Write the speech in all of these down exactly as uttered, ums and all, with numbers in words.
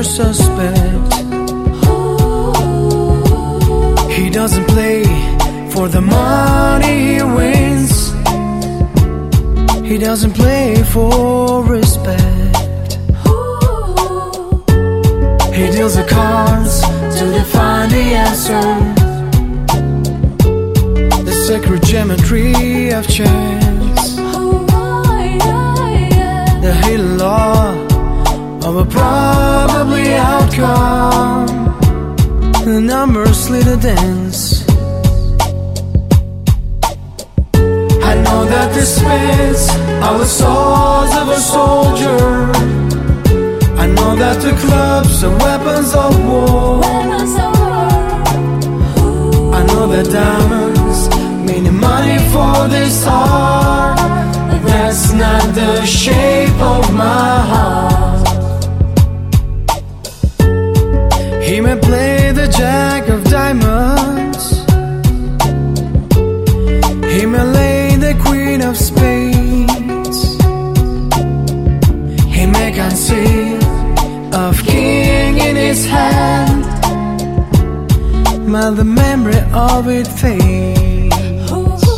suspect. He doesn't play for the money he wins. He doesn't play for respect. He deals the cards to define the answer, the sacred geometry of chance, the hidden law of a probably outcome. The numbers lead a dance. I know that the spins are the swords of a soldier. I know that the clubs are weapons of war. I know that diamonds mean money for this art. That's not the shape of my heart. He may play the jack of diamonds. He may lay the queen of spades. He may conceive of king in his hand, but the memory of it fades.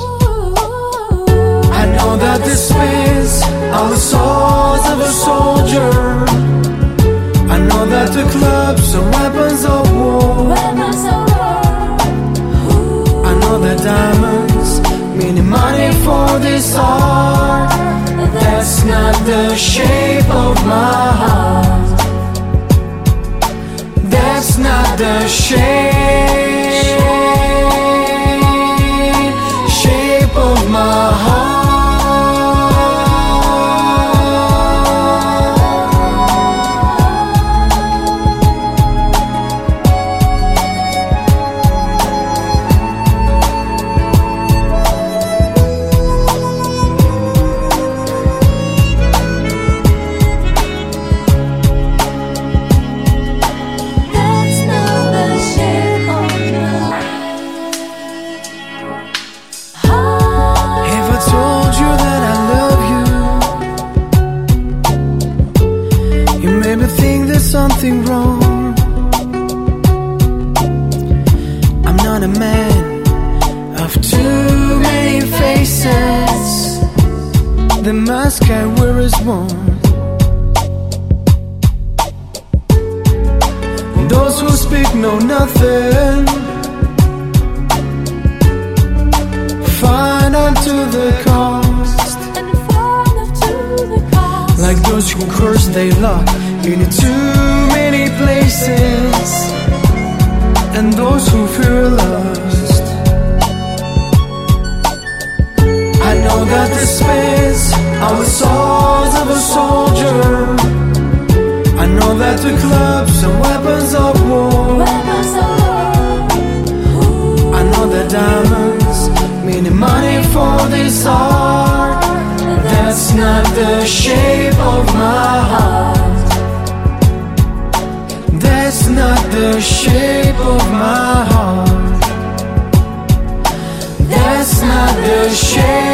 I know that the spins are the swords of a soldier. I know that the clubs are weapons of war. I know that diamonds mean money for this art. That's not the shape of my heart. That's not the shape, shape of my heart. Maybe think there's something wrong. I'm not a man of too many faces. The mask I wear is one. Those who speak know nothing. Find out to the cost. Like those who curse they luck in too many places, and those who fear lost. I know that the spins are the swords of a soldier. I know that the clubs are weapons of war. I know that diamonds mean money for this art. That's not the shape of my heart. That's not the shape of my heart. That's not the shape.